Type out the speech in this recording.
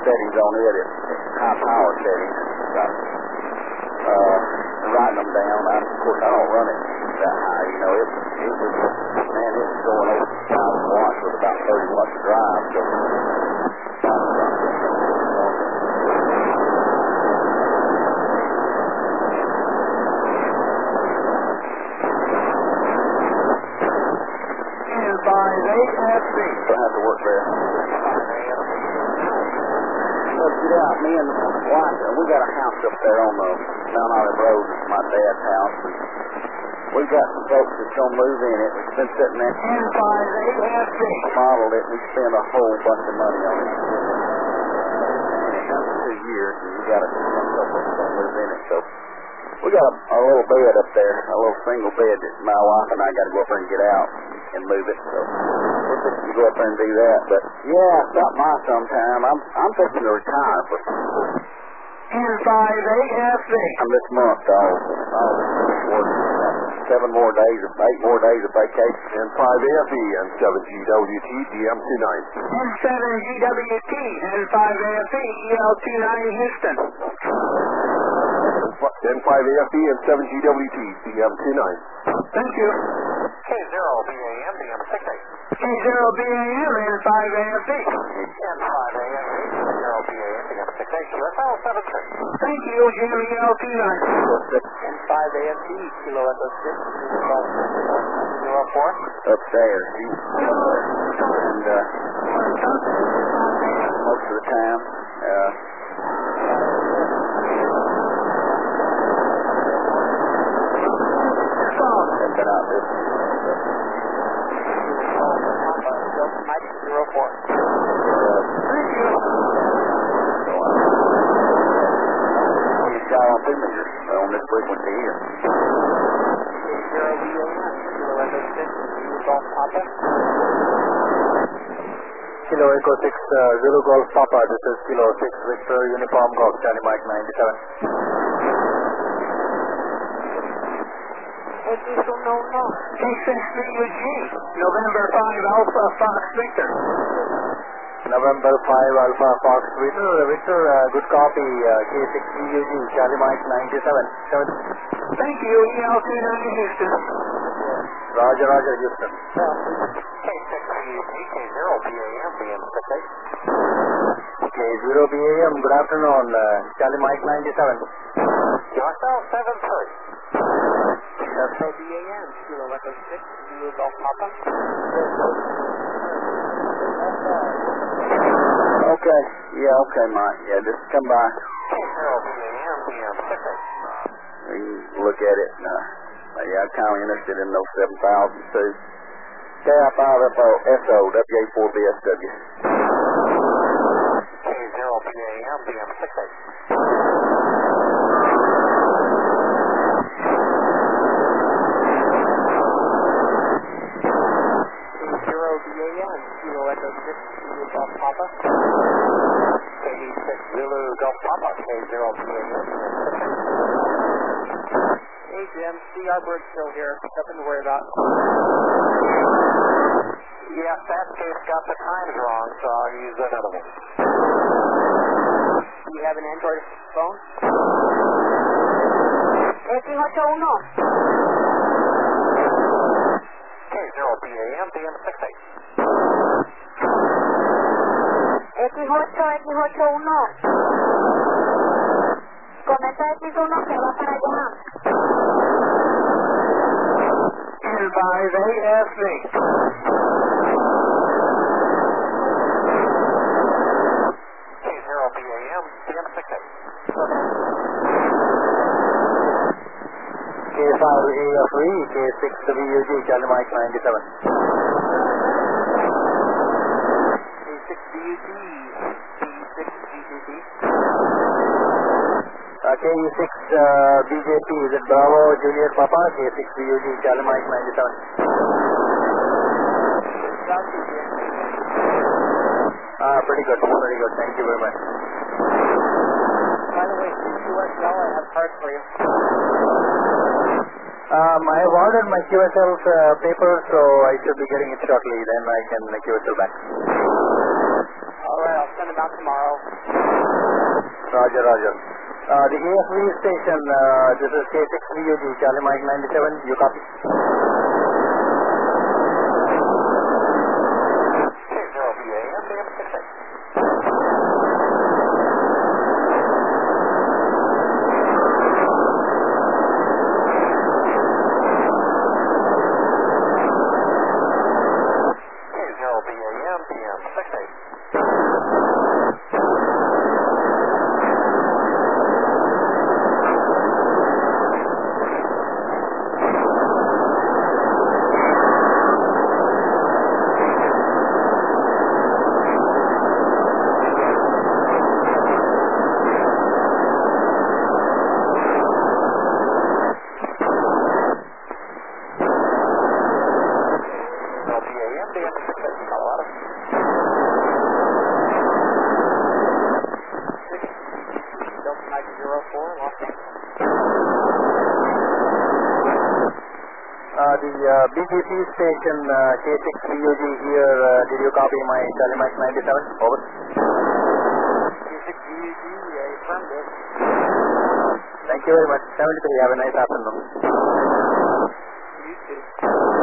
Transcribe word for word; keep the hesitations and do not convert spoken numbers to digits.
settings on it. It's high power settings. Uh, writing them down. I, of course, I don't run it that high. You know, it, it was, man, it was going over one thousand watts with about thirty watts of drive. So, five eight F B. Don't have to work there. Let's get out. Me and wife, we got a house up there on the Mount Olive Road. It's my dad's house. And we've got some folks that's going to move in it. It's been sitting there. ten five eight F B. Modeled it. We spent a whole bunch of money on it. And it comes two years, and we got a couple that's going to move in it. So we got a, a little bed up there, a little single bed that my wife and I got to go up there and get out and move it. So we're fixing to go up there and do that. But yeah, stop by sometime. I'm I'm fixing to retire for ten five eight F B. I'm this month, dog. I'll work seven more days, of eight more days of vacation. ten five A F E and seven G W T D M two nine. ten seven G W T ten five A F E E L two nine Houston. ten five A F E and seven G W T D M two nine. Thank you. K zero B A M D M six eight. K zero B A M and five A F E. ten five A F E zero B A M D M six eight. U S L seven three. Thank you, Jimmy E L two nine. ten five A F E Kilo Echo six zero four. Upstairs. And uh, most of the time, uh, I've been out this. Mike zero four. Thank you. You shot on two meters on this frequency here. zero B A M Kilo Echo six Golf Papa. Kilo Echo six uh, Zulu Golf Papa. This is Kilo six Victor Uniform Golf Charlie Mike ninety-seven. K six B U G November five Alpha Fox Victor. November five Alpha Fox Victor. Victor, uh, good copy. Uh, K six B U G Charlie Mike ninety-seven. Seven. Thank you, E L two nine Houston. Roger, Roger, Houston. K six B U G K zero B A M D M six eight. K zero B A M, good afternoon. Uh, Charlie Mike ninety-seven. U S L seven three. Yes. B A M Kilo Echo six Zulu Golf Papa. Okay. Yeah, okay, Mike. Yeah, just come by. K zero B A M D M six eight. We can look at it. And, uh, yeah, I'm kind of interested in those seven thousand too. K I five F O S O W A four B S W. K zero B A M D M six eight. Kilo Echo six Zulu Golf Papa. K six Zulu Golf Papa. K zero B A M. Hey Jim, C R Bird still here. Nothing to worry about. Yeah, Fastcase got the times wrong, so I'll use another one. Do you have an Android phone? X ocho uno. K zero B A M D M six eight. X ocho, X ocho uno. Cometa X uno que va para allá. ten five A F B. K zero B A M D M six eight. K five A F E, K six W U G Charlie Mike ninety-seven. K six B U G B six G G B. Uh, K U six uh, B J P, is it Bravo Juliet Papa? K six B U G Charlie Mike ninety-seven. Ah, pretty good, pretty good. Thank you very much. By the way, Q S L, I have parts for you. Um, I have ordered my Q S L's uh, paper, so I should be getting it shortly. Then I can Q S L back. All right, I'll send send them out tomorrow. Roger, Roger. Uh, the A F V station, uh, this is K six V U G, Charlie Mike ninety-seven, you copy? K zero B A M, B M six eight. K zero B A M, B M six eight. Uh, the uh, B G P station, uh, K six V U G here, uh, did you copy my Charlie Mike ninety-seven? Over. K six V U G, yeah, affirmative. Thank you very much. seventy-three, have a nice afternoon. You too.